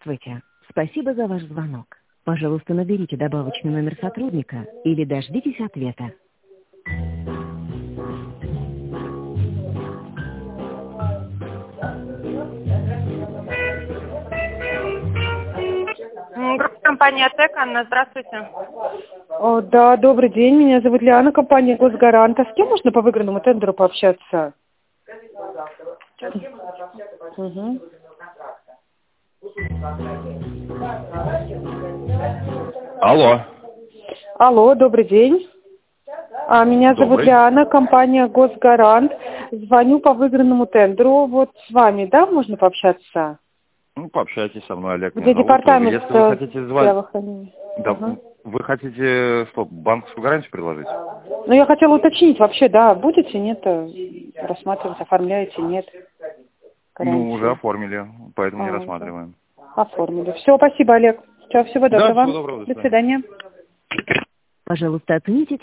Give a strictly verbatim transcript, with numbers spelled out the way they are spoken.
Здравствуйте. Спасибо за ваш звонок. Пожалуйста, наберите добавочный номер сотрудника или дождитесь ответа. Компания ТЭК, Анна, здравствуйте. О, да, добрый день, меня зовут Лиана, компания Госгарант. А с кем можно по выигранному тендеру пообщаться? Угу. Алло. Алло, добрый день. А, меня Добрый. зовут Лиана, компания Госгарант. Звоню по выигранному тендеру. Вот с вами, да, можно пообщаться? Ну, пообщайтесь со мной, Олег. Где департамент? Если вы хотите звонить... Да, угу. Вы хотите что, банковскую гарантию предложить? Ну, я хотела уточнить вообще, да, будете, нет, рассматривать, оформляете, нет? Гарантии. Ну, уже оформили, поэтому а, не рассматриваем. Оформили. Все, спасибо, Олег. Все, всего доброго. Да, всего доброго. До свидания. Пожалуйста, оцените